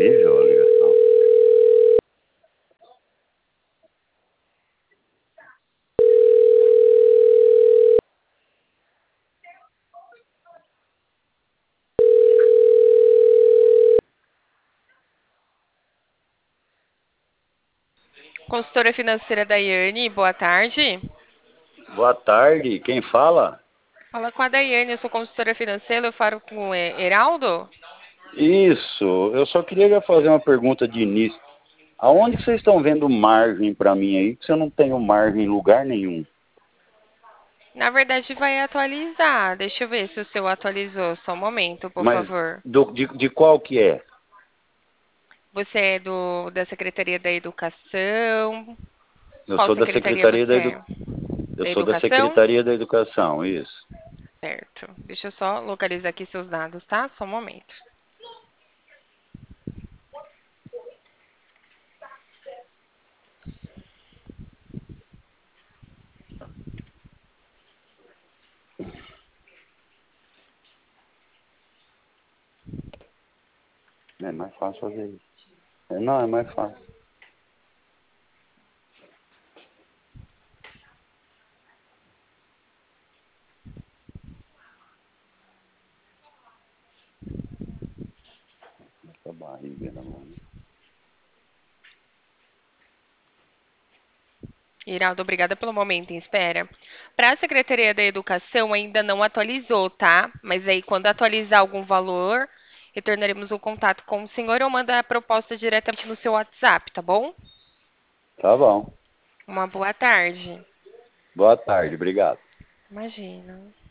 Horrível a ligação. Consultora financeira Daiane, boa tarde. Boa tarde, quem fala? Fala com a Daiane, eu sou consultora financeira, eu falo com o Heraldo. Isso, eu só queria fazer uma pergunta de início. Aonde que vocês estão vendo margem para mim aí? Que eu não tenho margem em lugar nenhum. Na verdade, vai atualizar. Deixa eu ver se o seu atualizou. Só um momento, por Mas favor. de qual que é? Você é da Secretaria da Educação? Eu Qual sou da secretaria Secretaria você da é? Eu Da sou da Educação? Secretaria da Educação, isso. Certo. Deixa eu só localizar aqui seus dados, tá? Só um momento. É mais fácil fazer isso. Não, é mais fácil. Essa barriga na mão. Iraldo, obrigada pelo momento em espera. Para a Secretaria da Educação ainda não atualizou, tá? Mas aí quando atualizar algum valor, retornaremos o contato com o senhor ou manda a proposta diretamente no seu WhatsApp, tá bom? Tá bom. Uma boa tarde. Boa tarde, obrigado. Imagina.